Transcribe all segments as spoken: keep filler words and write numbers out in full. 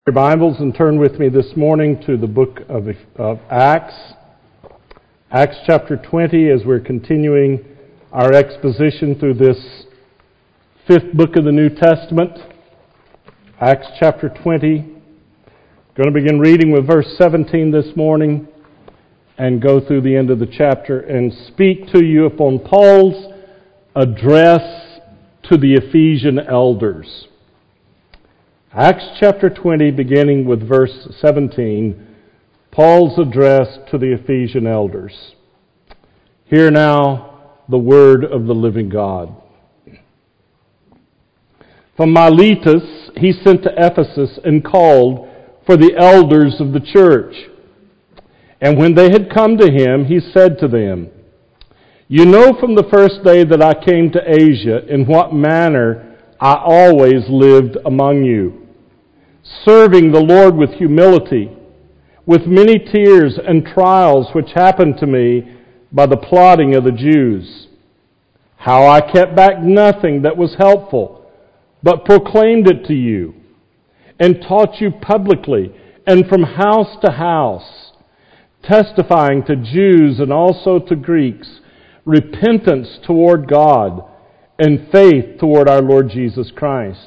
Your Bibles and turn with me this morning to the book of, of Acts. Acts chapter twenty, as we're continuing our exposition through this fifth book of the New Testament. Acts chapter twenty. Going to begin reading with verse seventeen this morning and go through the end of the chapter and speak to you upon Paul's address to the Ephesian elders. Acts chapter twenty, beginning with verse seventeen, Paul's address to the Ephesian elders. Hear now the word of the living God. From Miletus he sent to Ephesus and called for the elders of the church. And when they had come to him, he said to them, "You know from the first day that I came to Asia in what manner I always lived among you, serving the Lord with humility, with many tears and trials which happened to me by the plotting of the Jews. How I kept back nothing that was helpful, but proclaimed it to you, and taught you publicly and from house to house, testifying to Jews and also to Greeks, repentance toward God and faith toward our Lord Jesus Christ.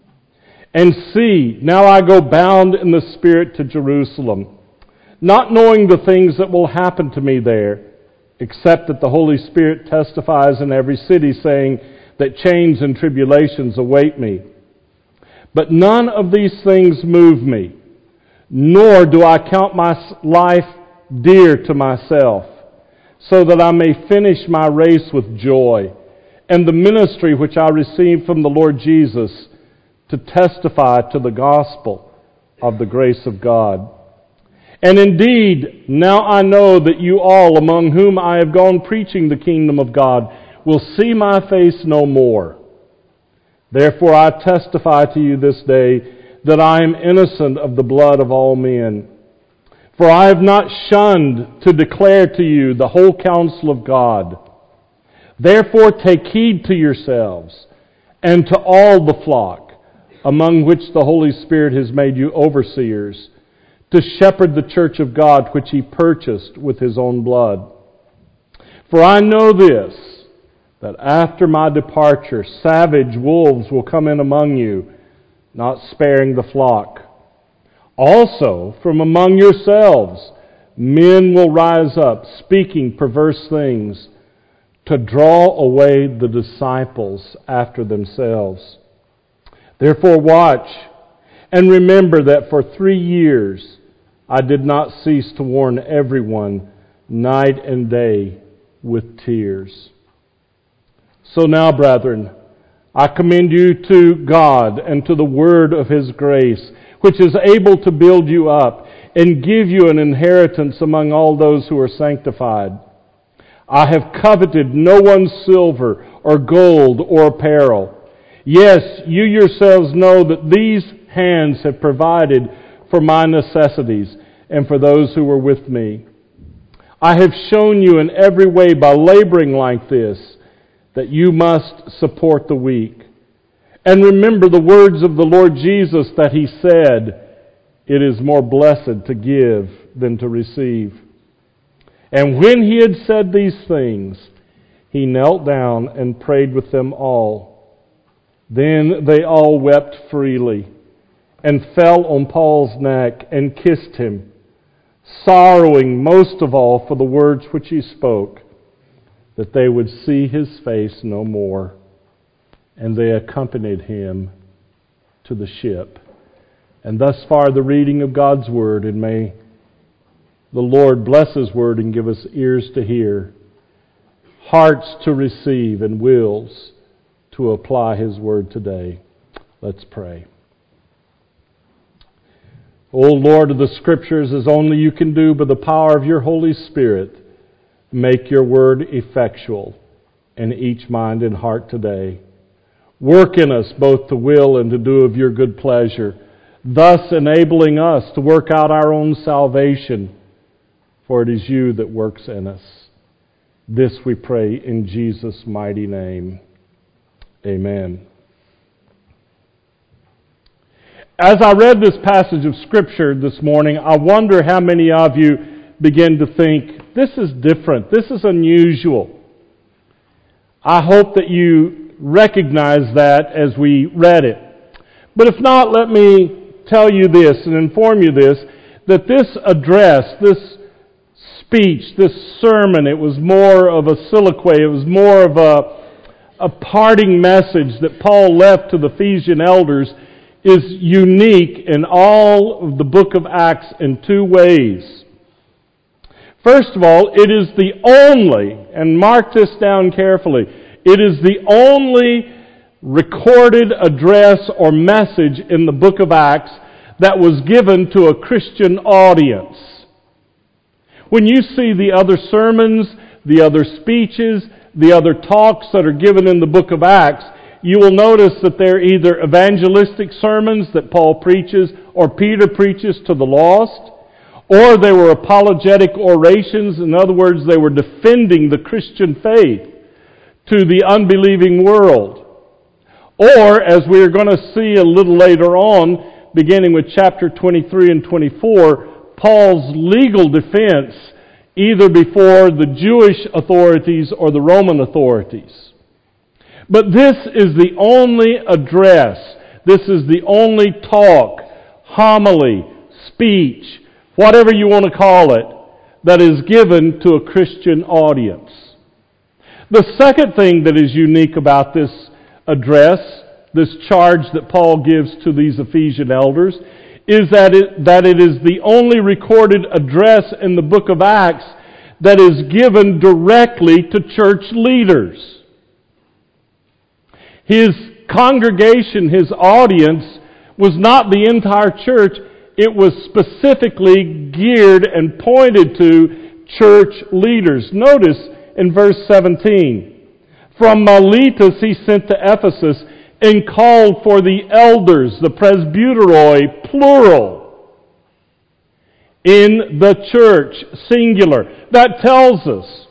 And see, now I go bound in the Spirit to Jerusalem, not knowing the things that will happen to me there, except that the Holy Spirit testifies in every city, saying that chains and tribulations await me. But none of these things move me, nor do I count my life dear to myself, so that I may finish my race with joy, and the ministry which I received from the Lord Jesus, to testify to the gospel of the grace of God. And indeed, now I know that you all among whom I have gone preaching the kingdom of God will see my face no more. Therefore I testify to you this day that I am innocent of the blood of all men. For I have not shunned to declare to you the whole counsel of God. Therefore take heed to yourselves and to all the flock, among which the Holy Spirit has made you overseers, to shepherd the church of God which he purchased with his own blood. For I know this, that after my departure savage wolves will come in among you, not sparing the flock. Also from among yourselves men will rise up, speaking perverse things, to draw away the disciples after themselves. Therefore watch, and remember that for three years I did not cease to warn everyone night and day with tears. So now, brethren, I commend you to God and to the word of his grace, which is able to build you up and give you an inheritance among all those who are sanctified. I have coveted no one's silver or gold or apparel. Yes, you yourselves know that these hands have provided for my necessities and for those who were with me. I have shown you in every way by laboring like this that you must support the weak. And remember the words of the Lord Jesus that he said, "It is more blessed to give than to receive." And when he had said these things, he knelt down and prayed with them all. Then they all wept freely and fell on Paul's neck and kissed him, sorrowing most of all for the words which he spoke, that they would see his face no more. And they accompanied him to the ship. And thus far the reading of God's word, and may the Lord bless his word and give us ears to hear, hearts to receive, and wills to apply his word today. Let's pray. O Lord of the Scriptures, as only you can do by the power of your Holy Spirit, make your word effectual in each mind and heart today. Work in us both to will and to do of your good pleasure, thus enabling us to work out our own salvation, for it is you that works in us. This we pray in Jesus' mighty name. Amen. As I read this passage of Scripture this morning, I wonder how many of you begin to think, this is different, this is unusual. I hope that you recognize that as we read it. But if not, let me tell you this and inform you this, that this address, this speech, this sermon, it was more of a soliloquy, it was more of a, a parting message that Paul left to the Ephesian elders, is unique in all of the book of Acts in two ways. First of all, it is the only, and mark this down carefully, it is the only recorded address or message in the book of Acts that was given to a Christian audience. When you see the other sermons, the other speeches, the other talks that are given in the book of Acts, you will notice that they're either evangelistic sermons that Paul preaches or Peter preaches to the lost, or they were apologetic orations. In other words, they were defending the Christian faith to the unbelieving world. Or, as we are going to see a little later on, beginning with chapter twenty-three and twenty-four, Paul's legal defense either before the Jewish authorities or the Roman authorities. But this is the only address, this is the only talk, homily, speech, whatever you want to call it, that is given to a Christian audience. The second thing that is unique about this address, this charge that Paul gives to these Ephesian elders, is that it, that it is the only recorded address in the book of Acts that is given directly to church leaders. His congregation, his audience, was not the entire church. It was specifically geared and pointed to church leaders. Notice in verse seventeen, from Miletus he sent to Ephesus and called for the elders, the presbyteroi, plural, in the church, singular. That tells us,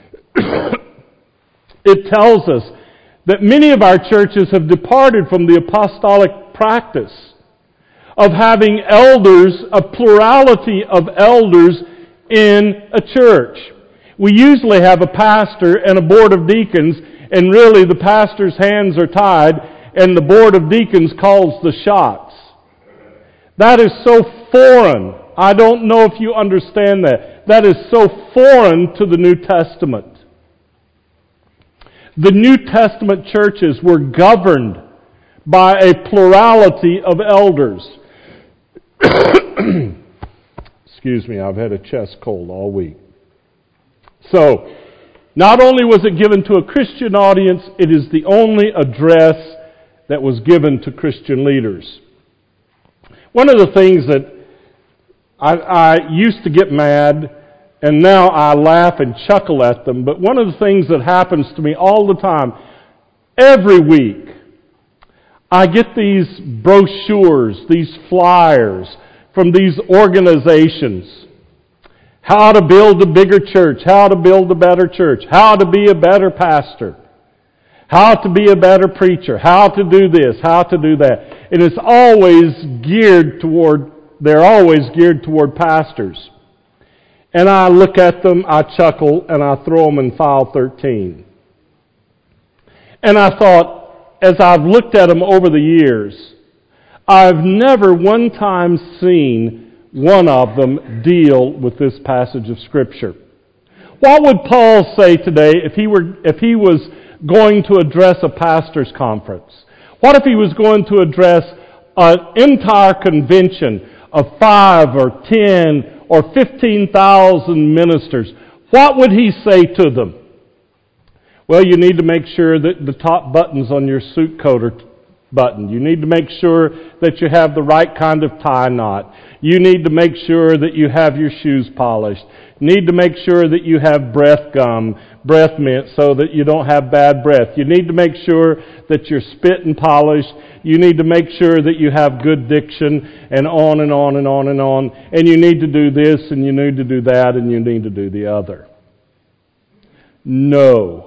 it tells us that many of our churches have departed from the apostolic practice of having elders, a plurality of elders in a church. We usually have a pastor and a board of deacons, and really the pastor's hands are tied, and the board of deacons calls the shots. That is so foreign. I don't know if you understand that. That is so foreign to the New Testament. The New Testament churches were governed by a plurality of elders. Excuse me, I've had a chest cold all week. So, not only was it given to a Christian audience, it is the only address that was given to Christian leaders. One of the things that I, I used to get mad, and now I laugh and chuckle at them, but one of the things that happens to me all the time, every week, I get these brochures, these flyers from these organizations. How to build a bigger church, how to build a better church, how to be a better pastor, how to be a better preacher, how to do this, how to do that. And it's always geared toward, they're always geared toward pastors. And I look at them, I chuckle, and I throw them in file thirteen. And I thought, as I've looked at them over the years, I've never one time seen one of them deal with this passage of Scripture. What would Paul say today if he were if he was going to address a pastor's conference? What if he was going to address an entire convention of five or ten or fifteen thousand ministers? What would he say to them? Well, you need to make sure that the top buttons on your suit coat are buttoned. You need to make sure that you have the right kind of tie knot. You need to make sure that you have your shoes polished. You need to make sure that you have breath gum, breath mint, so that you don't have bad breath. You need to make sure that you're spit and polished. You need to make sure that you have good diction, and on and on and on and on. And you need to do this, and you need to do that, and you need to do the other. No.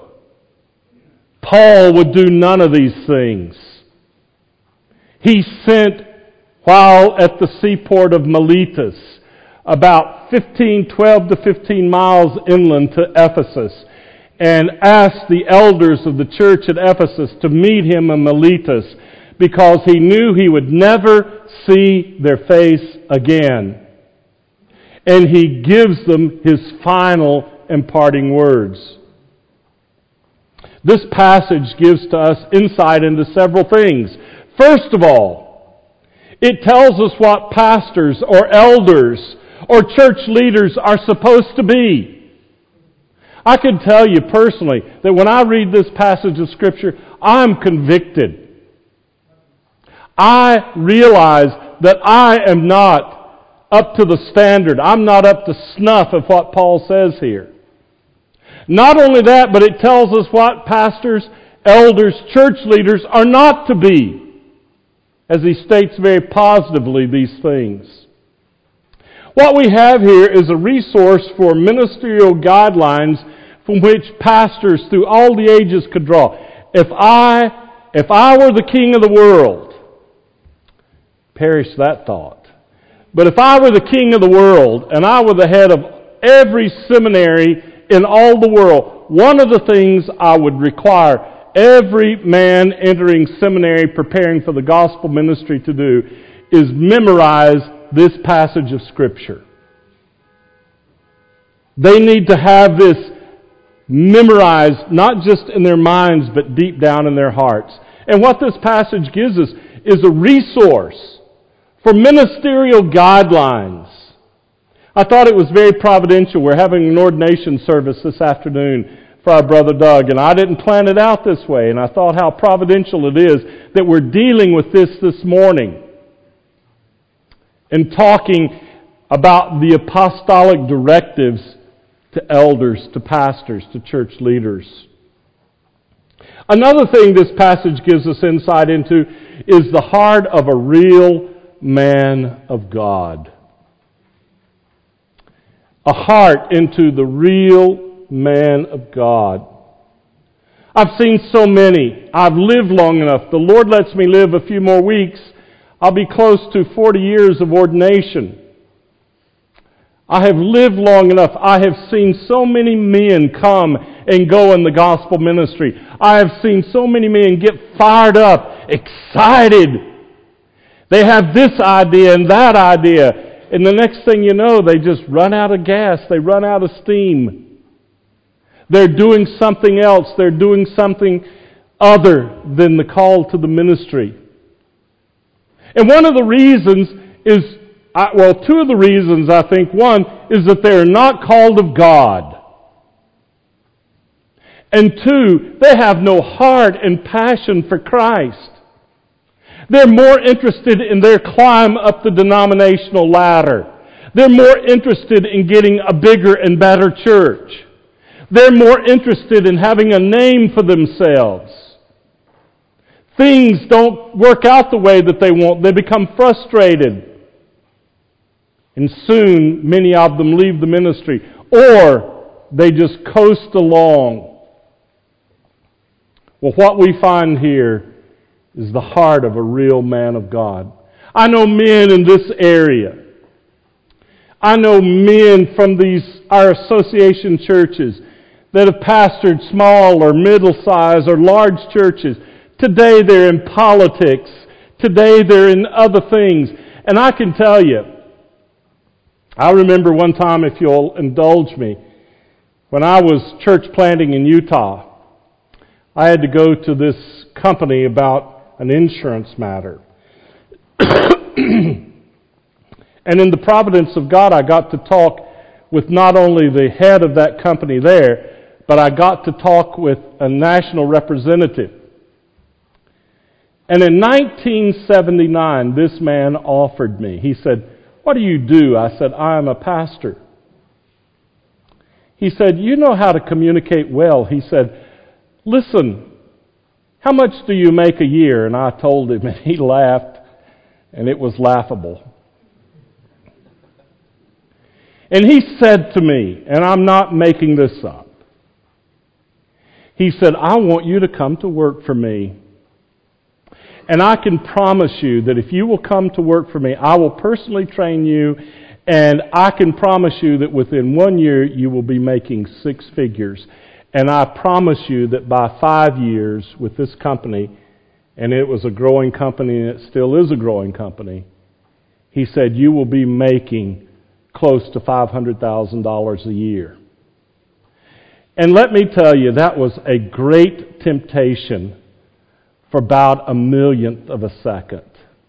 Paul would do none of these things. He sent while at the seaport of Miletus, about fifteen, twelve to fifteen miles inland to Ephesus, and asked the elders of the church at Ephesus to meet him in Miletus because he knew he would never see their face again. And he gives them his final and parting words. This passage gives to us insight into several things. First of all, it tells us what pastors or elders or church leaders are supposed to be. I can tell you personally that when I read this passage of Scripture, I'm convicted. I realize that I am not up to the standard. I'm not up to snuff of what Paul says here. Not only that, but it tells us what pastors, elders, church leaders are not to be, as he states very positively these things. What we have here is a resource for ministerial guidelines from which pastors through all the ages could draw. If I, if I were the king of the world, perish that thought. But if I were the king of the world and I were the head of every seminary in all the world, one of the things I would require every man entering seminary preparing for the gospel ministry to do is memorize this passage of Scripture. They need to have this memorized, not just in their minds, but deep down in their hearts. And what this passage gives us is a resource for ministerial guidelines. I thought it was very providential. We're having an ordination service this afternoon for our brother Doug, and I didn't plan it out this way, and I thought how providential it is that we're dealing with this this morning and talking about the apostolic directives to elders, to pastors, to church leaders. Another thing this passage gives us insight into is the heart of a real man of God. A heart into the real man of God. I've seen so many. I've lived long enough. The Lord lets me live a few more weeks. I'll be close to forty years of ordination. I have lived long enough. I have seen so many men come and go in the gospel ministry. I have seen so many men get fired up, excited. They have this idea and that idea. And the next thing you know, they just run out of gas. They run out of steam. They're doing something else. They're doing something other than the call to the ministry. And one of the reasons is, well, two of the reasons, I think. One is that they are not called of God. And two, they have no heart and passion for Christ. They're more interested in their climb up the denominational ladder. They're more interested in getting a bigger and better church. They're more interested in having a name for themselves. Things don't work out the way that they want. They become frustrated. And soon, many of them leave the ministry. Or they just coast along. Well, what we find here is the heart of a real man of God. I know men in this area. I know men from these our association churches that have pastored small or middle-sized or large churches. Today they're in politics. Today they're in other things. And I can tell you, I remember one time, if you'll indulge me, when I was church planting in Utah, I had to go to this company about an insurance matter. And in the providence of God, I got to talk with not only the head of that company there, but I got to talk with a national representative. And in nineteen seventy-nine, this man offered me. He said, "What do you do?" I said, "I am a pastor." He said, "You know how to communicate well." He said, "Listen, how much do you make a year?" And I told him, and he laughed, and it was laughable. And he said to me, and I'm not making this up, he said, "I want you to come to work for me. And I can promise you that if you will come to work for me, I will personally train you, and I can promise you that within one year you will be making six figures. And I promise you that by five years with this company, and it was a growing company and it still is a growing company, he said, you will be making close to five hundred thousand dollars a year. And let me tell you, that was a great temptation for about a millionth of a second.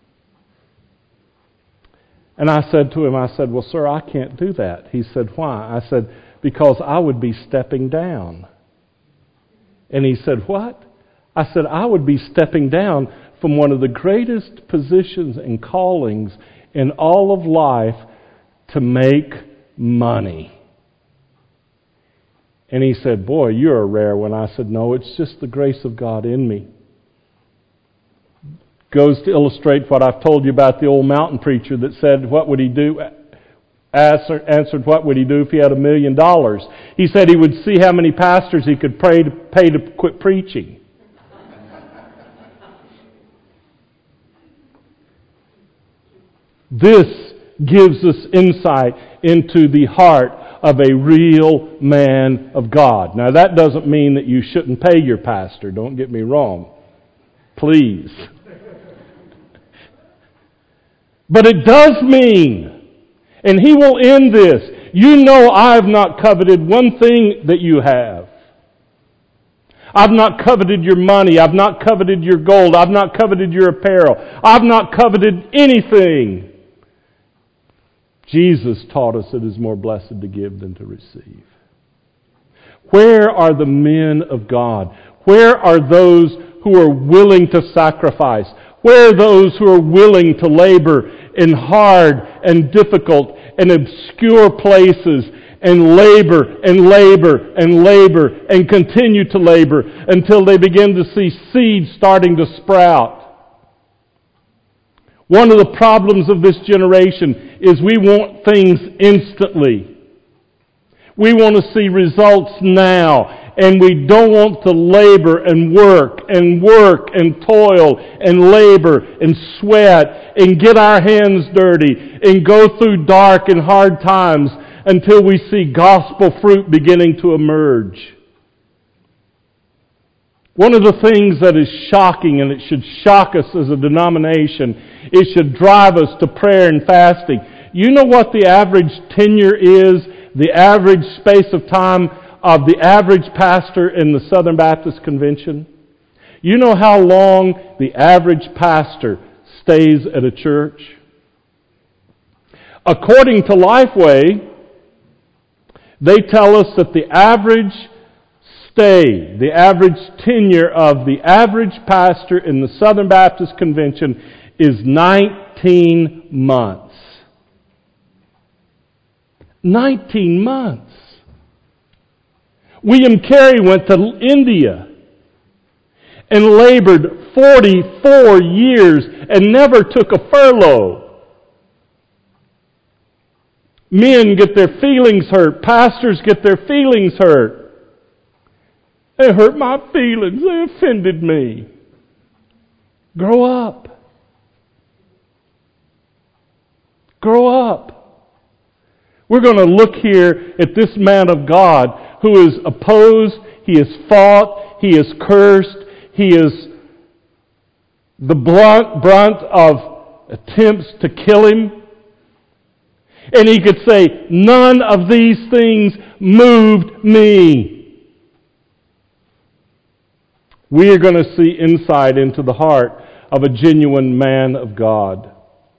And I said to him, I said, well, sir, I can't do that. He said, why? I said, because I would be stepping down. And he said, what? I said, I would be stepping down from one of the greatest positions and callings in all of life to make money. And he said, boy, you're a rare one. I said, no, it's just the grace of God in me. Goes to illustrate what I've told you about the old mountain preacher that said, what would he do? Answer, answered, what would he do if he had a million dollars? He said he would see how many pastors he could pray to, pay to quit preaching. This gives us insight into the heart of a real man of God. Now, that doesn't mean that you shouldn't pay your pastor. Don't get me wrong. Please. But it does mean, and he will end this, you know I have not coveted one thing that you have. I've not coveted your money. I've not coveted your gold. I've not coveted your apparel. I've not coveted anything. Jesus taught us it is more blessed to give than to receive. Where are the men of God? Where are those who are willing to sacrifice? Where are those who are willing to labor in hard and difficult and obscure places and labor and labor and labor and continue to labor until they begin to see seeds starting to sprout? One of the problems of this generation is we want things instantly. We want to see results now, and we don't want to labor and work and work and toil and labor and sweat and get our hands dirty and go through dark and hard times until we see gospel fruit beginning to emerge. One of the things that is shocking, and it should shock us as a denomination, it should drive us to prayer and fasting. You know what the average tenure is, the average space of time of the average pastor in the Southern Baptist Convention? You know how long the average pastor stays at a church? According to Lifeway, they tell us that the average stay, the average tenure of the average pastor in the Southern Baptist Convention is nineteen months. nineteen months. William Carey went to India and labored forty-four years and never took a furlough. Men get their feelings hurt. Pastors get their feelings hurt. They hurt my feelings. They offended me. Grow up. Grow up. We're going to look here at this man of God who is opposed, he is fought, he is cursed, he is the blunt, brunt of attempts to kill him. And he could say, none of these things moved me. We are going to see insight into the heart of a genuine man of God.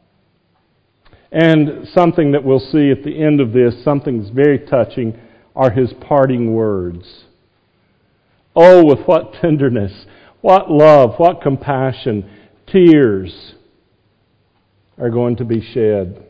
And something that we'll see at the end of this, something that's very touching, are his parting words. Oh, with what tenderness, what love, what compassion, tears are going to be shed.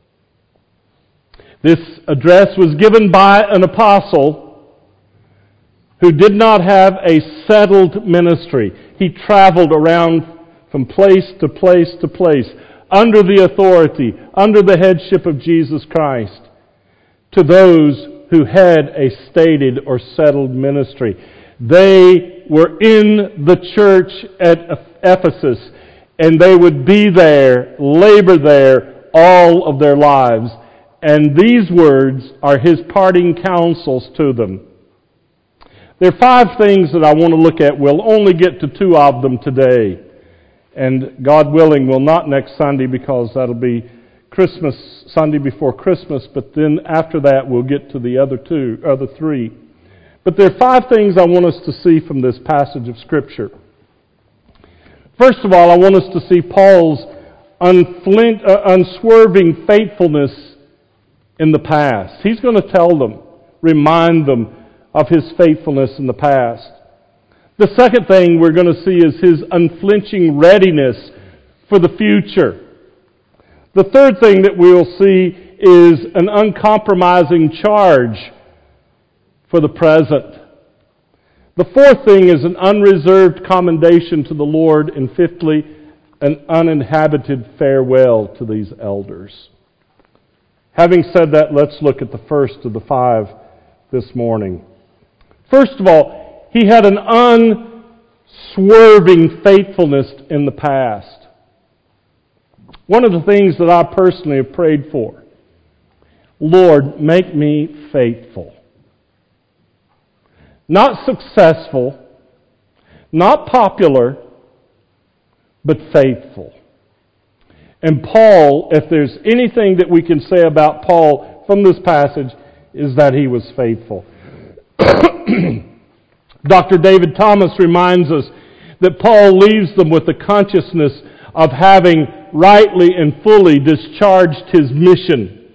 This address was given by an apostle who did not have a settled ministry. He traveled around from place to place to place under the authority, under the headship of Jesus Christ, to those who had a stated or settled ministry. They were in the church at Ephesus, and they would be there, labor there all of their lives. And these words are his parting counsels to them. There are five things that I want to look at. We'll only get to two of them today. And God willing, we'll not next Sunday because that'll be Christmas, Sunday before Christmas. But then after that, we'll get to the other two, other three. But there are five things I want us to see from this passage of Scripture. First of all, I want us to see Paul's unflint, uh, unswerving faithfulness in the past. He's going to tell them, remind them of his faithfulness in the past. The second thing we're going to see is his unflinching readiness for the future. The third thing that we'll see is an uncompromising charge for the present. The fourth thing is an unreserved commendation to the Lord, and fifthly, an uninhabited farewell to these elders. Having said that, let's look at the first of the five this morning. First of all, he had an unswerving faithfulness in the past. One of the things that I personally have prayed for, Lord, make me faithful. Not successful, not popular, but faithful. And Paul, if there's anything that we can say about Paul from this passage, is that he was faithful. Doctor David Thomas reminds us that Paul leaves them with the consciousness of having rightly and fully discharged his mission.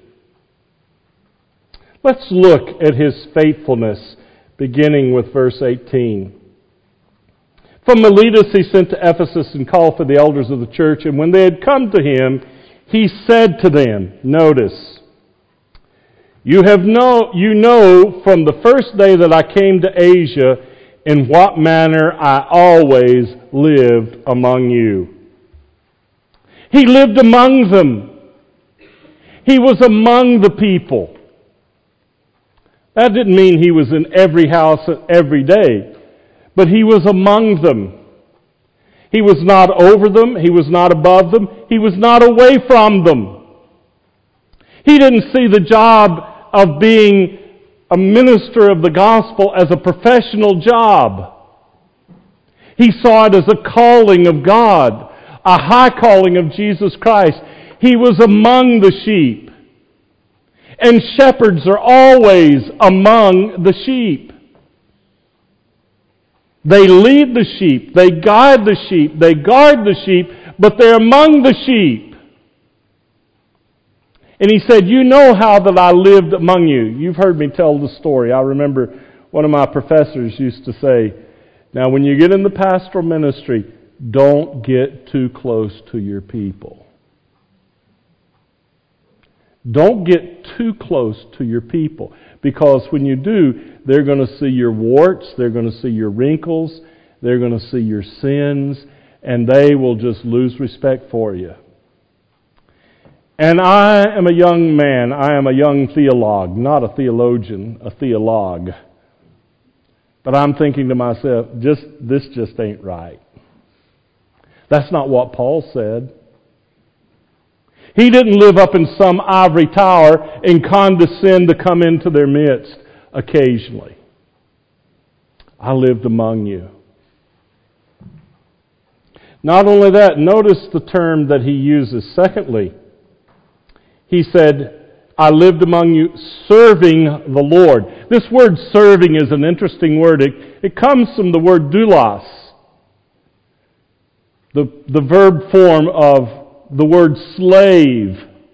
Let's look at his faithfulness, beginning with verse eighteen. From Miletus he sent to Ephesus and called for the elders of the church, and when they had come to him, he said to them, notice, You have know, you know from the first day that I came to Asia in what manner I always lived among you. He lived among them. He was among the people. That didn't mean he was in every house every day, but he was among them. He was not over them. He was not above them. He was not away from them. He didn't see the job of being a minister of the gospel as a professional job. He saw it as a calling of God, a high calling of Jesus Christ. He was among the sheep. And shepherds are always among the sheep. They lead the sheep, they guide the sheep, they guard the sheep, but they're among the sheep. And he said, you know how that I lived among you. You've heard me tell the story. I remember one of my professors used to say, now when you get in the pastoral ministry, don't get too close to your people. Don't get too close to your people. Because when you do, they're going to see your warts, they're going to see your wrinkles, they're going to see your sins, and they will just lose respect for you. And I am a young man, I am a young theologue, not a theologian, a theologue. But I'm thinking to myself, just this just ain't right. That's not what Paul said. He didn't live up in some ivory tower and condescend to come into their midst occasionally. I lived among you. Not only that, notice the term that he uses. Secondly, he said, I lived among you serving the Lord. This word serving is an interesting word. It, it comes from the word doulos, the, the verb form of the word slave.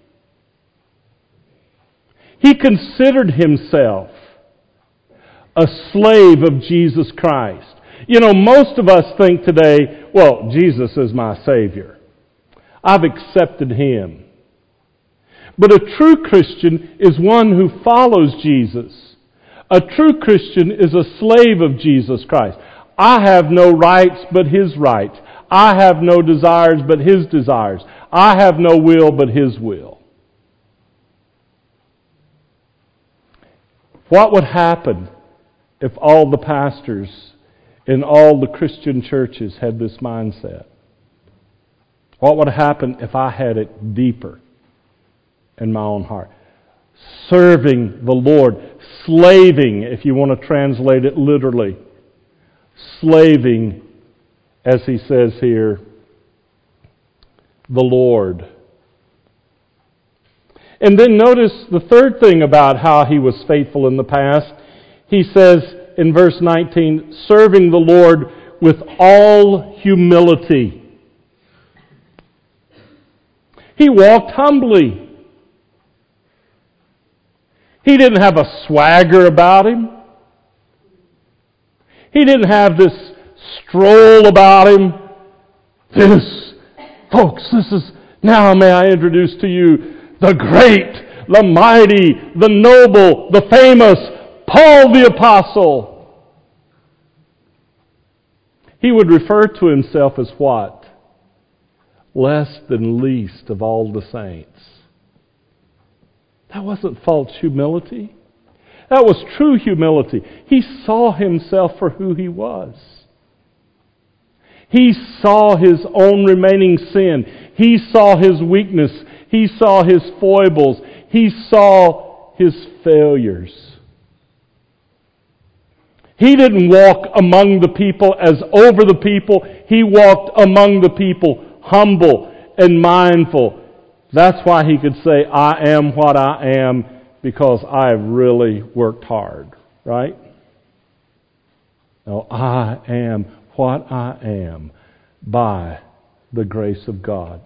He considered himself a slave of Jesus Christ. You know, most of us think today, well, Jesus is my Savior. I've accepted Him. But a true Christian is one who follows Jesus. A true Christian is a slave of Jesus Christ. I have no rights but His rights. I have no desires but His desires. I have no will but His will. What would happen if all the pastors in all the Christian churches had this mindset? What would happen if I had it deeper in my own heart? Serving the Lord. Slaving, if you want to translate it literally. Slaving, as he says here, the Lord. And then notice the third thing about how he was faithful in the past. He says in verse nineteen, serving the Lord with all humility. He walked humbly. He didn't have a swagger about him. He didn't have this stroll about him. This, folks, this is, now may I introduce to you the great, the mighty, the noble, the famous Paul the Apostle. He would refer to himself as what? Less than least of all the saints. That wasn't false humility. That was true humility. He saw himself for who he was. He saw his own remaining sin. He saw his weakness. He saw his foibles. He saw his failures. He didn't walk among the people as over the people. He walked among the people humble and mindful. That's why he could say, I am what I am because I've really worked hard. Right? No, I am what I am by the grace of God.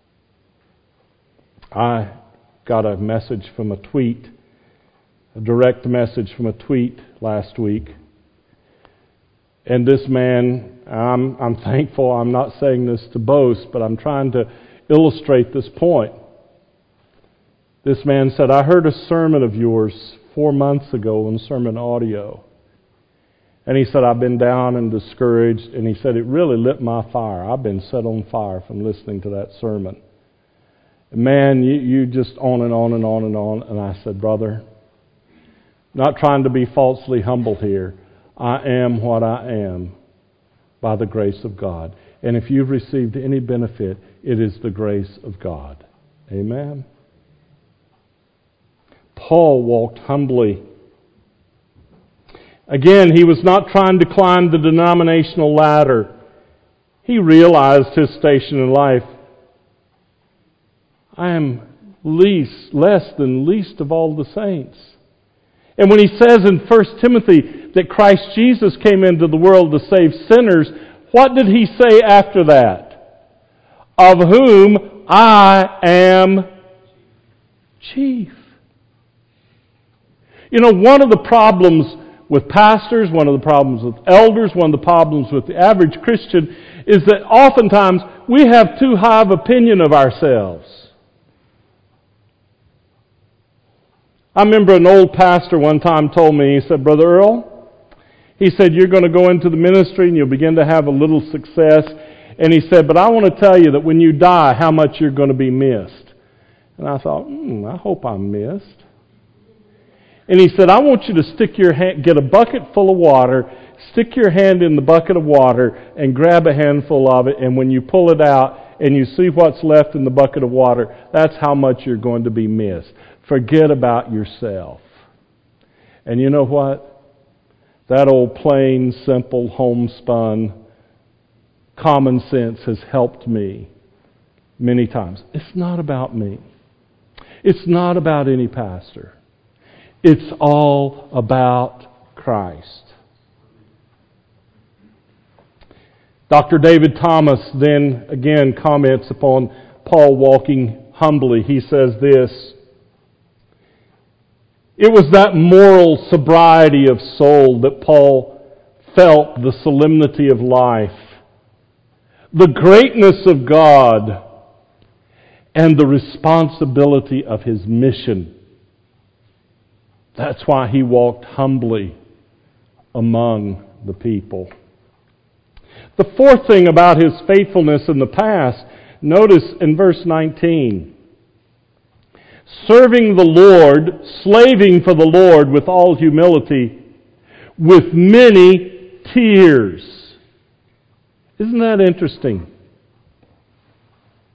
I got a message from a tweet, a direct message from a tweet last week. And this man, I'm, I'm thankful, I'm not saying this to boast, but I'm trying to illustrate this point. This man said, I heard a sermon of yours four months ago on sermon audio. And he said, I've been down and discouraged. And he said, it really lit my fire. I've been set on fire from listening to that sermon. Man, you, you just on and on and on and on. And I said, brother, not trying to be falsely humble here. I am what I am by the grace of God. And if you've received any benefit, it is the grace of God. Amen. Paul walked humbly. Again, he was not trying to climb the denominational ladder. He realized his station in life. I am least, less than least of all the saints. And when he says in First Timothy that Christ Jesus came into the world to save sinners, what did he say after that? Of whom I am chief. You know, one of the problems with pastors, one of the problems with elders, one of the problems with the average Christian is that oftentimes we have too high of opinion of ourselves. I remember an old pastor one time told me, he said, Brother Earl, he said, you're going to go into the ministry and you'll begin to have a little success. And he said, but I want to tell you that when you die, how much you're going to be missed. And I thought, hmm, I hope I'm missed. And he said, I want you to stick your hand, get a bucket full of water, stick your hand in the bucket of water and grab a handful of it. And when you pull it out and you see what's left in the bucket of water, that's how much you're going to be missed. Forget about yourself. And you know what? That old plain, simple, homespun common sense has helped me many times. It's not about me. It's not about any pastor. It's all about Christ. Doctor David Thomas then again comments upon Paul walking humbly. He says this, it was that moral sobriety of soul that Paul felt the solemnity of life, the greatness of God, and the responsibility of his mission. That's why he walked humbly among the people. The fourth thing about his faithfulness in the past, notice in verse nineteen. Serving the Lord, slaving for the Lord with all humility, with many tears. Isn't that interesting?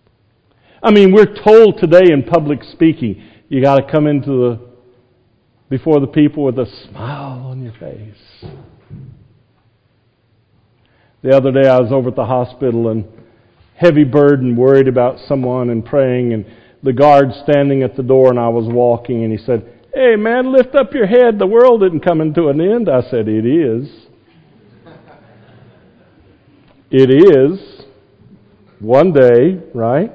I mean, we're told today in public speaking, you got to come into the before the people with a smile on your face. The other day I was over at the hospital and heavy burden, worried about someone and praying, and the guard standing at the door, and I was walking, and he said, "Hey man, lift up your head. The world isn't coming to an end." I said, "It is. It is. One day, right?"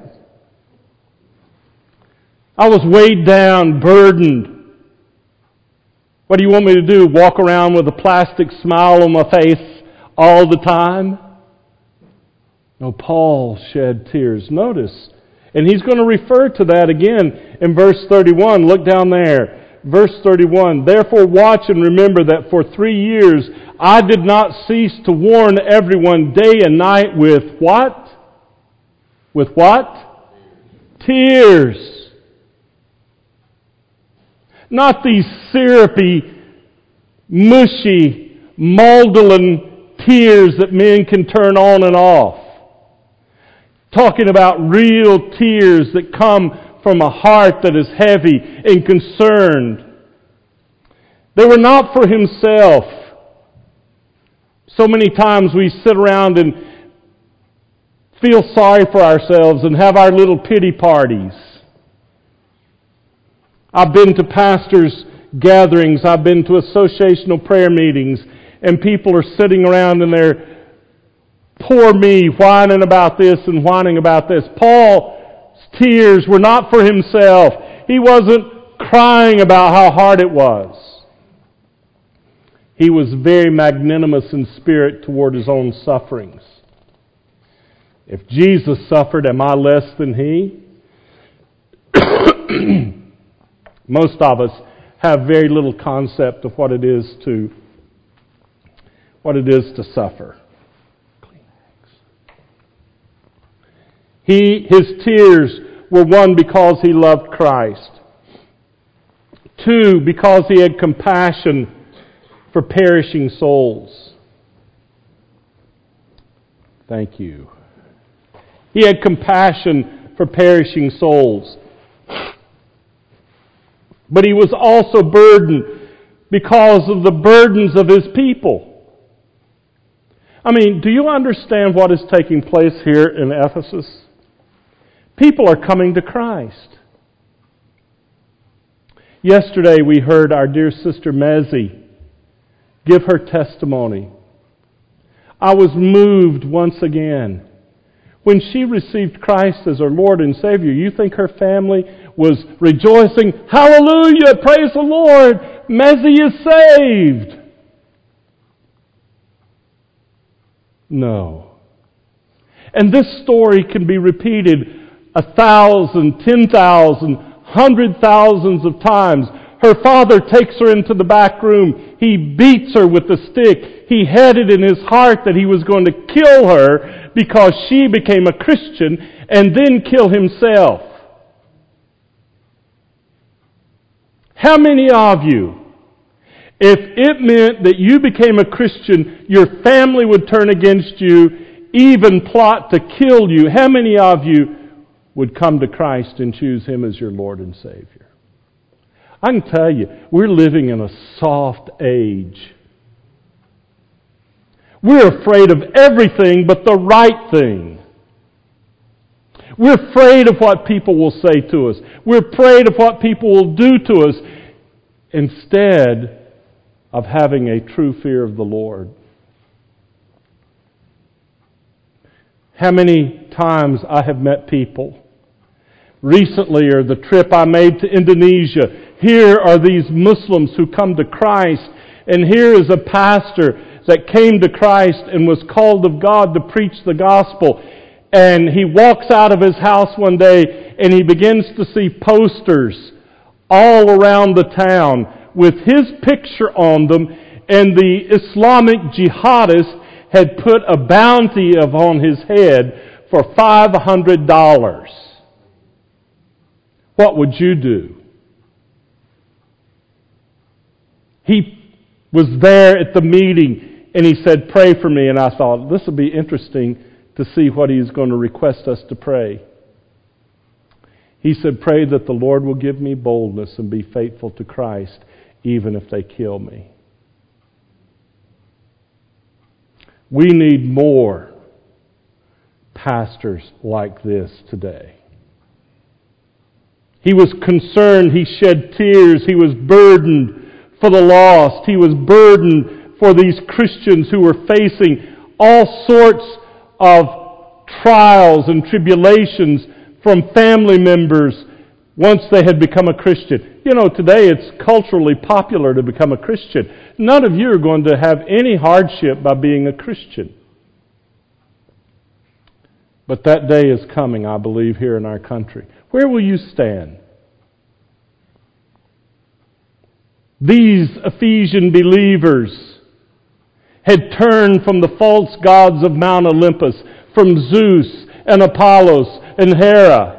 I was weighed down, burdened. What do you want me to do? Walk around with a plastic smile on my face all the time? No, Paul shed tears. Notice. And he's going to refer to that again in verse thirty-one. Look down there. Verse thirty-one. "Therefore watch and remember that for three years I did not cease to warn everyone day and night with" what? With what? Tears. Not these syrupy, mushy, maudlin tears that men can turn on and off. Talking about real tears that come from a heart that is heavy and concerned. They were not for himself. So many times we sit around and feel sorry for ourselves and have our little pity parties. I've been to pastors' gatherings, I've been to associational prayer meetings, and people are sitting around and they're, "Poor me," whining about this and whining about this. Paul's tears were not for himself. He wasn't crying about how hard it was. He was very magnanimous in spirit toward his own sufferings. If Jesus suffered, am I less than he? Most of us have very little concept of what it is to what it is to suffer. He, his tears were, one, because he loved Christ. Two, because he had compassion for perishing souls. Thank you. He had compassion for perishing souls. But he was also burdened because of the burdens of his people. I mean, do you understand what is taking place here in Ephesus? People are coming to Christ. Yesterday we heard our dear sister Mezzie give her testimony. I was moved once again. When she received Christ as her Lord and Savior, you think her family was rejoicing, "Hallelujah, praise the Lord, Mezzie is saved"? No. And this story can be repeated a thousand, ten thousand, hundred thousands of times. Her father takes her into the back room. He beats her with a stick. He had it in his heart that he was going to kill her because she became a Christian and then kill himself. How many of you, if it meant that you became a Christian, your family would turn against you, even plot to kill you, how many of you would come to Christ and choose Him as your Lord and Savior? I can tell you, we're living in a soft age. We're afraid of everything but the right thing. We're afraid of what people will say to us. We're afraid of what people will do to us instead of having a true fear of the Lord. How many times I have met people recently, or the trip I made to Indonesia. Here are these Muslims who come to Christ, and here is a pastor that came to Christ and was called of God to preach the gospel. And he walks out of his house one day and he begins to see posters all around the town with his picture on them, and the Islamic jihadist had put a bounty upon his head for five hundred dollars. What would you do? He was there at the meeting and he said, "Pray for me." And I thought, this will be interesting to see what he's going to request us to pray. He said, pray that the Lord will give me boldness and be faithful to Christ, even if they kill me. We need more pastors like this today. He was concerned. He shed tears. He was burdened for the lost. He was burdened for these Christians who were facing all sorts of trials and tribulations from family members once they had become a Christian. You know, today it's culturally popular to become a Christian. None of you are going to have any hardship by being a Christian. But that day is coming, I believe, here in our country. Where will you stand? These Ephesian believers had turned from the false gods of Mount Olympus, from Zeus and Apollos and Hera.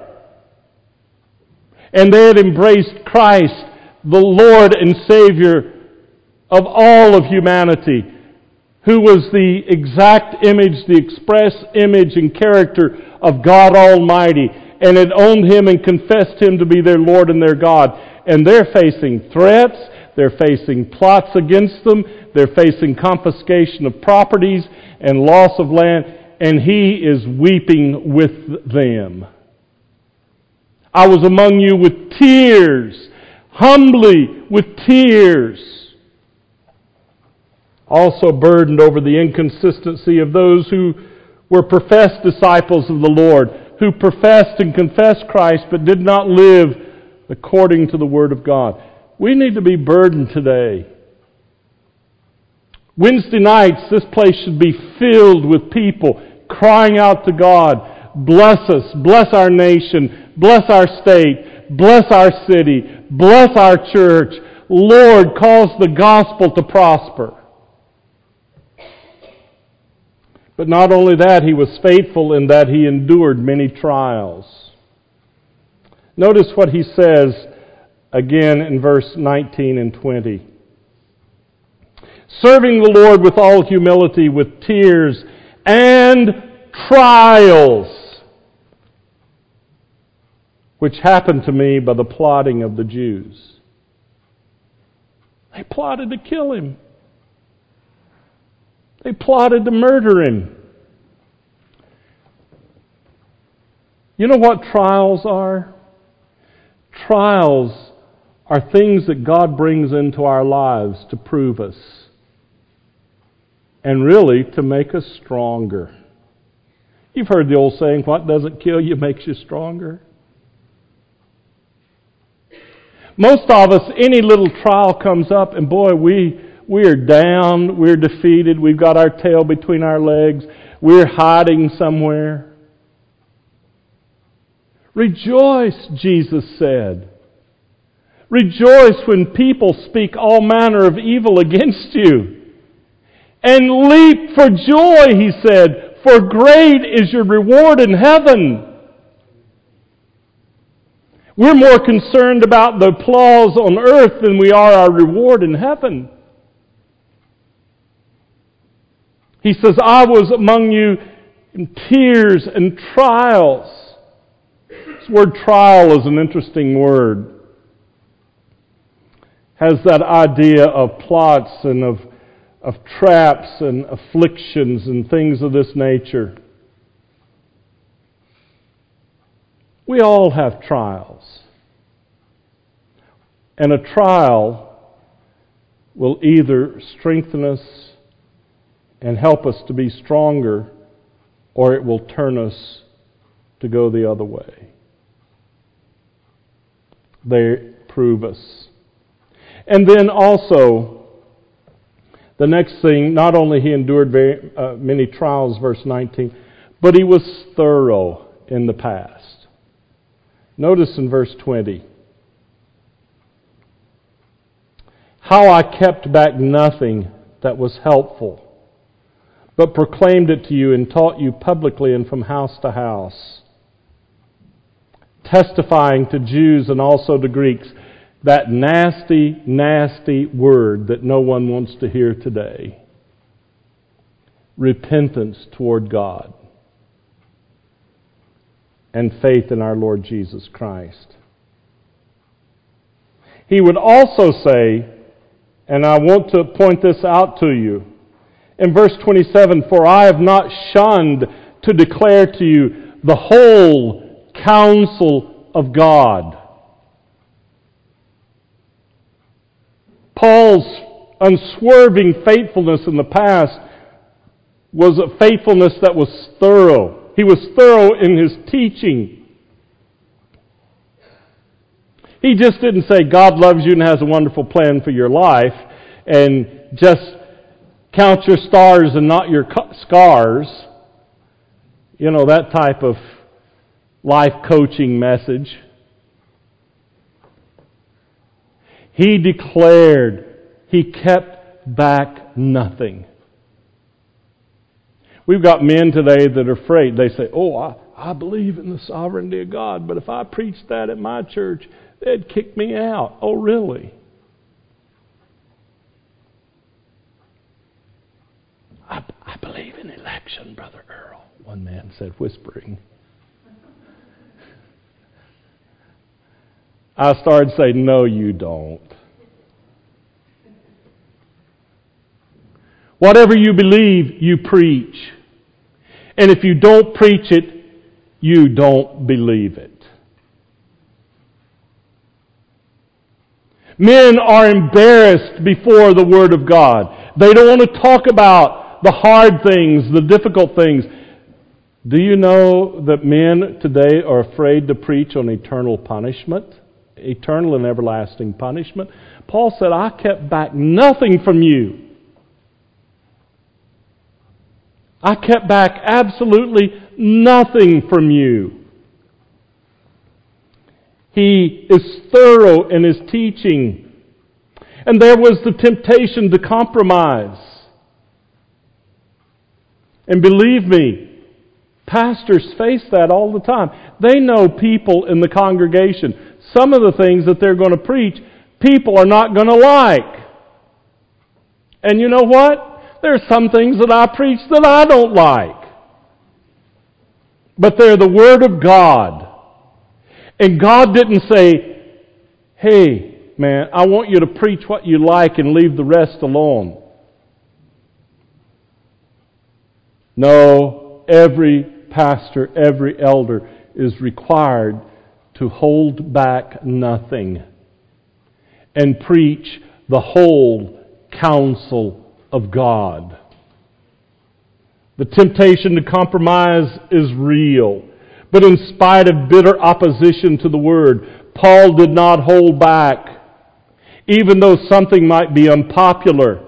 And they had embraced Christ, the Lord and Savior of all of humanity, who was the exact image, the express image and character of God Almighty, and had owned Him and confessed Him to be their Lord and their God. And they're facing threats, they're facing plots against them, they're facing confiscation of properties and loss of land, and He is weeping with them. I was among you with tears, humbly with tears. Also burdened over the inconsistency of those who were professed disciples of the Lord, who professed and confessed Christ but did not live according to the Word of God. We need to be burdened today. Wednesday nights, this place should be filled with people crying out to God, bless us, bless our nation, bless our state, bless our city, bless our church. Lord, cause the gospel to prosper. But not only that, he was faithful in that he endured many trials. Notice what he says again in verse nineteen and twenty. Serving the Lord with all humility, with tears and trials, which happened to me by the plotting of the Jews. They plotted to kill him. They plotted to murder him. You know what trials are? Trials are things that God brings into our lives to prove us. And really to make us stronger. You've heard the old saying, what doesn't kill you makes you stronger. Most of us, any little trial comes up and boy, we, we are down, we're defeated, we've got our tail between our legs, we're hiding somewhere. Rejoice, Jesus said. Rejoice when people speak all manner of evil against you. And leap for joy, he said, for great is your reward in heaven. We're more concerned about the applause on earth than we are our reward in heaven. He says, I was among you in tears and trials. This word trial is an interesting word. Has that idea of plots and of of traps and afflictions and things of this nature. We all have trials. And a trial will either strengthen us and help us to be stronger, or it will turn us to go the other way. They prove us. And then also, the next thing, not only he endured very, uh, many trials, verse nineteen, but he was thorough in the past. Notice in verse twenty, how I kept back nothing that was helpful, but proclaimed it to you and taught you publicly and from house to house, testifying to Jews and also to Greeks, that nasty, nasty word that no one wants to hear today. Repentance toward God. and faith in our Lord Jesus Christ. He would also say, and I want to point this out to you, in verse twenty-seven, "For I have not shunned to declare to you the whole counsel of God." Paul's unswerving faithfulness in the past was a faithfulness that was thorough. He was thorough in his teaching. He just didn't say God loves you and has a wonderful plan for your life and just count your stars and not your scars. You know, that type of life coaching message. He declared, he kept back nothing. We've got men today that are afraid. They say, oh, I, I believe in the sovereignty of God, but if I preached that at my church, they'd kick me out. Oh, really? I, I believe in election, Brother Earl, one man said, whispering. I started saying, no, you don't. Whatever you believe, you preach. And if you don't preach it, you don't believe it. Men are embarrassed before the Word of God. They don't want to talk about the hard things, the difficult things. Do you know that men today are afraid to preach on eternal punishment? Eternal and everlasting punishment. Paul said, I kept back nothing from you. I kept back absolutely nothing from you. He is thorough in his teaching. And there was the temptation to compromise. And believe me, pastors face that all the time. They know people in the congregation. Some of the things that they're going to preach, people are not going to like. And you know what? There are some things that I preach that I don't like. But they're the Word of God. And God didn't say, hey, man, I want you to preach what you like and leave the rest alone. No, every pastor, every elder is required to hold back nothing and preach the whole counsel of God. The temptation to compromise is real. But in spite of bitter opposition to the Word, Paul did not hold back, even though something might be unpopular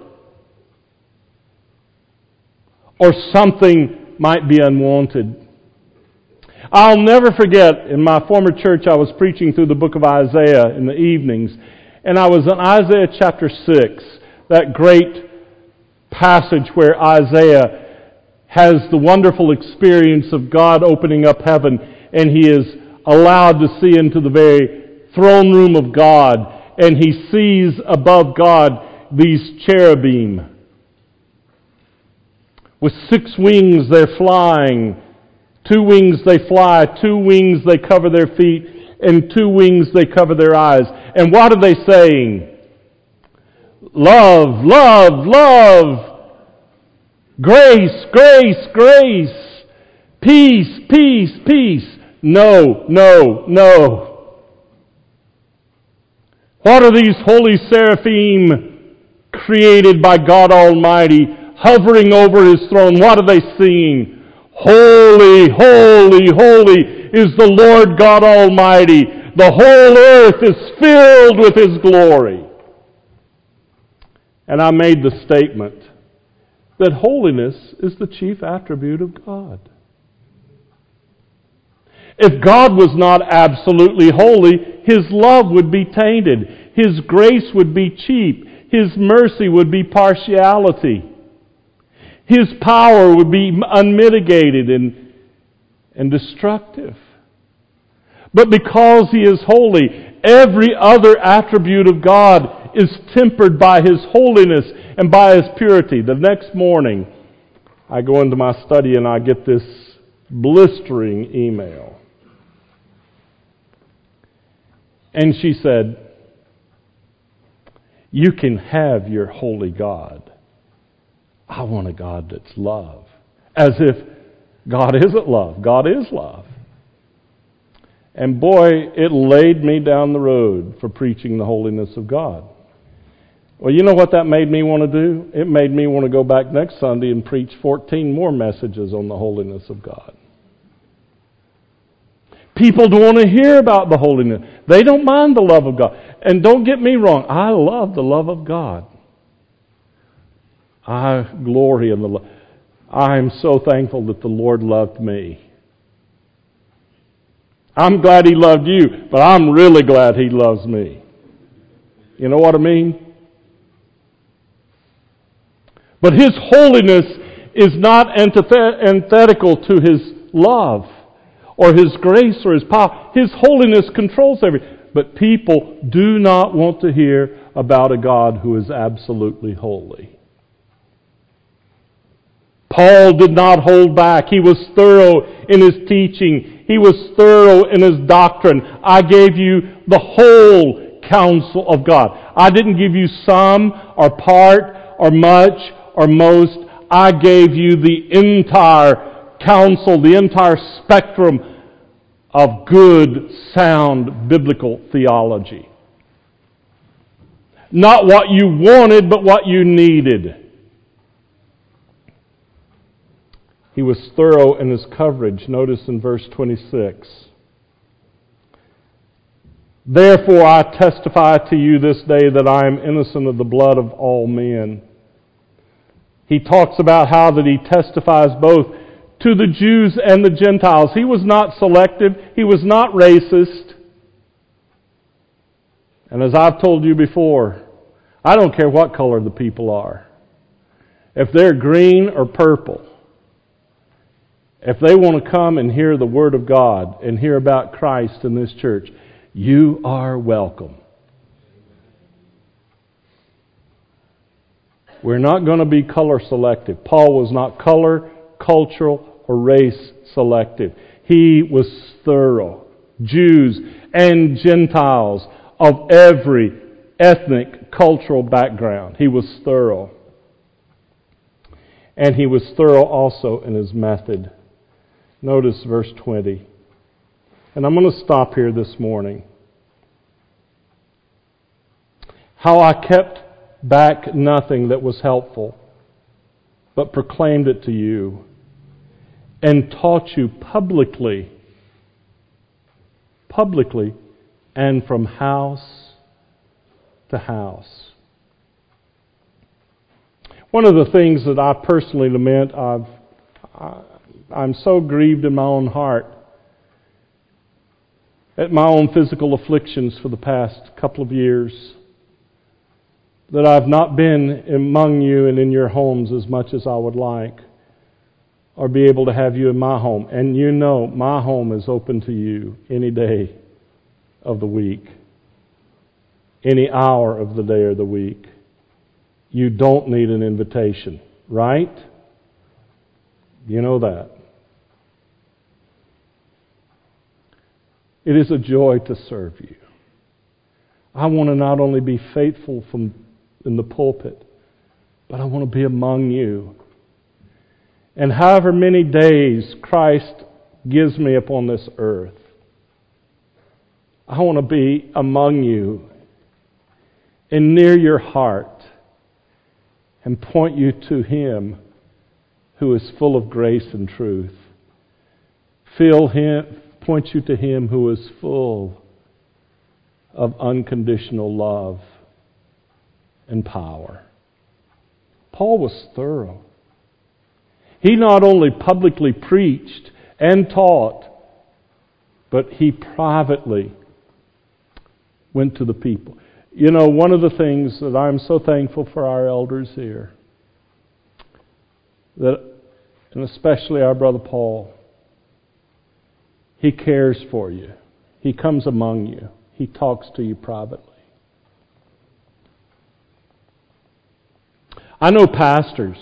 or something might be unwanted. I'll never forget, in my former church, I was preaching through the book of Isaiah in the evenings, and I was in Isaiah chapter six, that great passage where Isaiah has the wonderful experience of God opening up heaven, and he is allowed to see into the very throne room of God, and he sees above God these cherubim. With six wings they're flying. Two wings they fly, two wings they cover their feet, and two wings they cover their eyes. And what are they saying? Love, love, love. Grace, grace, grace. Peace, peace, peace. No, no, no. What are these holy seraphim created by God Almighty hovering over His throne? What are they singing? Holy, holy, holy is the Lord God Almighty. The whole earth is filled with His glory. And I made the statement that holiness is the chief attribute of God. If God was not absolutely holy, His love would be tainted. His grace would be cheap. His mercy would be partiality. His power would be unmitigated and, and destructive. But because He is holy, every other attribute of God is tempered by His holiness and by His purity. The next morning, I go into my study and I get this blistering email. And she said, you can have your holy God. I want a God that's love. As if God isn't love. God is love. And boy, it laid me down the road for preaching the holiness of God. Well, you know what that made me want to do? It made me want to go back next Sunday and preach fourteen more messages on the holiness of God. People don't want to hear about the holiness. They don't mind the love of God. And don't get me wrong, I love the love of God. I glory in the love. I am so thankful that the Lord loved me. I'm glad He loved you, but I'm really glad He loves me. You know what I mean? But His holiness is not antithetical to His love or His grace or His power. His holiness controls everything. But people do not want to hear about a God who is absolutely holy. Paul did not hold back. He was thorough in his teaching. He was thorough in his doctrine. I gave you the whole counsel of God. I didn't give you some or part or much or most. I gave you the entire counsel, the entire spectrum of good, sound biblical theology. Not what you wanted, but what you needed. He was thorough in his coverage. Notice in verse twenty-six. Therefore I testify to you this day that I am innocent of the blood of all men. He talks about how that he testifies both to the Jews and the Gentiles. He was not selective. He was not racist. And as I've told you before, I don't care what color the people are. If they're green or purple, if they want to come and hear the Word of God and hear about Christ in this church, you are welcome. We're not going to be color selective. Paul was not color, cultural, or race selective. He was thorough. Jews and Gentiles of every ethnic, cultural background. He was thorough. And he was thorough also in his method. Notice verse twenty. And I'm going to stop here this morning. How I kept back nothing that was helpful, but proclaimed it to you, and taught you publicly, publicly, and from house to house. One of the things that I personally lament, I've, I, I'm so grieved in my own heart at my own physical afflictions for the past couple of years, that I've not been among you and in your homes as much as I would like, or be able to have you in my home. And you know, my home is open to you any day of the week, any hour of the day or the week. You don't need an invitation, right? You know that. It is a joy to serve you. I want to not only be faithful from in the pulpit, but I want to be among you. And however many days Christ gives me upon this earth, I want to be among you and near your heart and point you to Him who is full of grace and truth. Feel him, point you to Him who is full of unconditional love and power. Paul was thorough. He not only publicly preached and taught, but he privately went to the people. You know, one of the things that I'm so thankful for our elders here, that, and especially our brother Paul, he cares for you. He comes among you. He talks to you privately. I know pastors,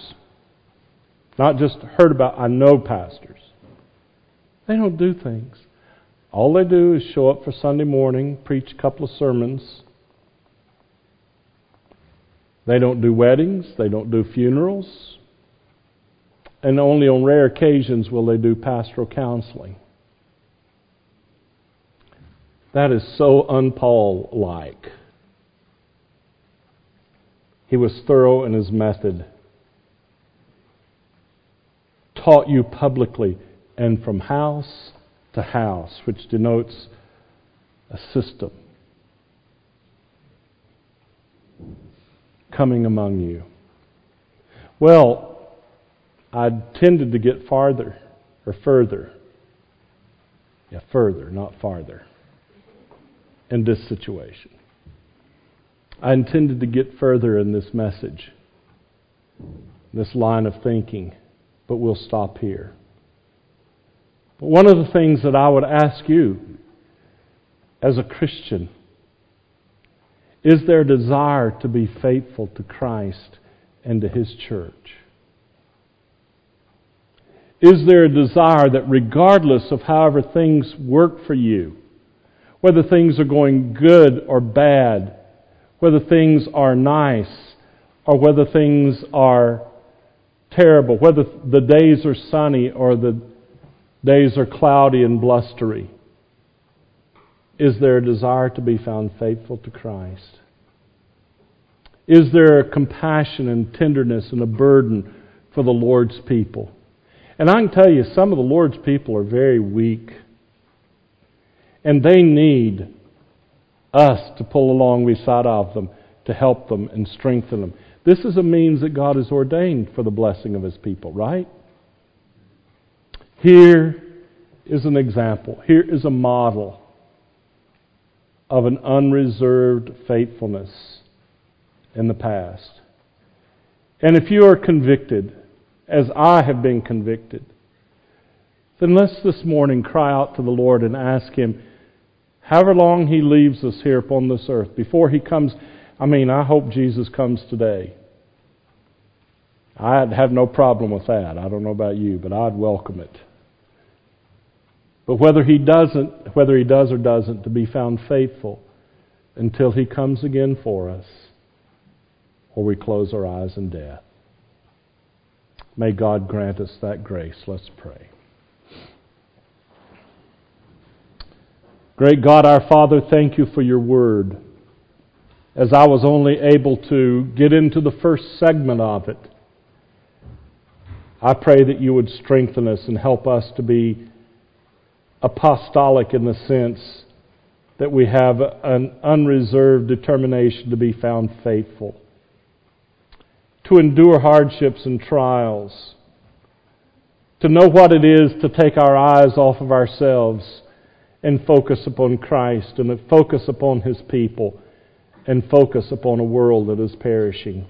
not just heard about, I know pastors. They don't do things. All they do is show up for Sunday morning, preach a couple of sermons. They don't do weddings. They don't do funerals. And only on rare occasions will they do pastoral counseling. That is so un-Paul-like. He was thorough in his method. Taught you publicly and from house to house, which denotes a system coming among you. Well, I tended to get farther or further. Yeah, further, not farther, in this situation. I intended to get further in this message, this line of thinking, but we'll stop here. But one of the things that I would ask you as a Christian, is there a desire to be faithful to Christ and to His church? Is there a desire that regardless of however things work for you, whether things are going good or bad, whether things are nice or whether things are terrible, whether the days are sunny or the days are cloudy and blustery, is there a desire to be found faithful to Christ? Is there a compassion and tenderness and a burden for the Lord's people? And I can tell you, some of the Lord's people are very weak. And they need us to pull along beside of them to help them and strengthen them. This is a means that God has ordained for the blessing of His people, right? Here is an example. Here is a model of an unreserved faithfulness in the past. And if you are convicted, as I have been convicted, then let's this morning cry out to the Lord and ask Him, however long He leaves us here upon this earth, before He comes, I mean, I hope Jesus comes today. I'd have no problem with that. I don't know about you, but I'd welcome it. But whether He doesn't, whether He does or doesn't, to be found faithful until He comes again for us, or we close our eyes in death. May God grant us that grace. Let's pray. Great God, our Father, thank You for Your Word. As I was only able to get into the first segment of it, I pray that You would strengthen us and help us to be apostolic in the sense that we have an unreserved determination to be found faithful, to endure hardships and trials, to know what it is to take our eyes off of ourselves and focus upon Christ and focus upon His people and focus upon a world that is perishing.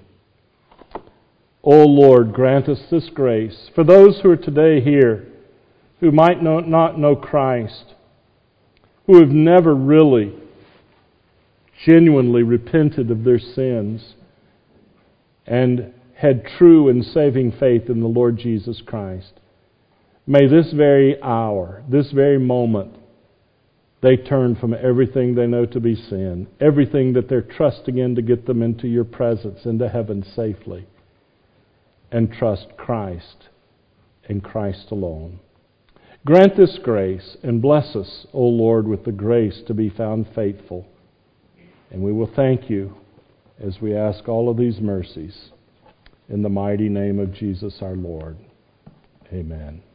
O Lord, grant us this grace. For those who are today here who might not know Christ, who have never really genuinely repented of their sins and had true and saving faith in the Lord Jesus Christ, may this very hour, this very moment, they turn from everything they know to be sin, everything that they're trusting in to get them into Your presence, into heaven safely, and trust Christ and Christ alone. Grant this grace and bless us, O Lord, with the grace to be found faithful. And we will thank You as we ask all of these mercies in the mighty name of Jesus our Lord. Amen.